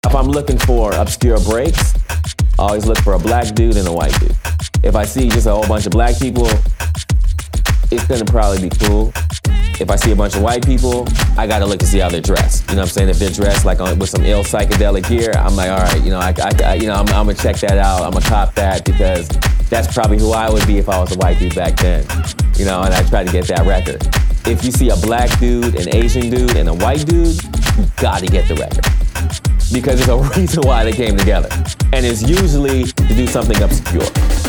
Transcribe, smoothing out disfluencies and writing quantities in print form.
If I'm looking for obscure breaks, I always look for a black dude and a white dude. If I see just a whole bunch of black people, it's gonna probably be cool. If I see a bunch of white people, I gotta look to see how they're dressed. You know what I'm saying? If they're dressed like with some ill psychedelic gear, I'm like, all right, I'm gonna check that out. I'm gonna cop that because that's probably who I would be if I was a white dude back then. And I try to get that record. If you see a black dude, an Asian dude, and a white dude, you gotta get the record. Because there's a reason why they came together. And it's usually to do something obscure.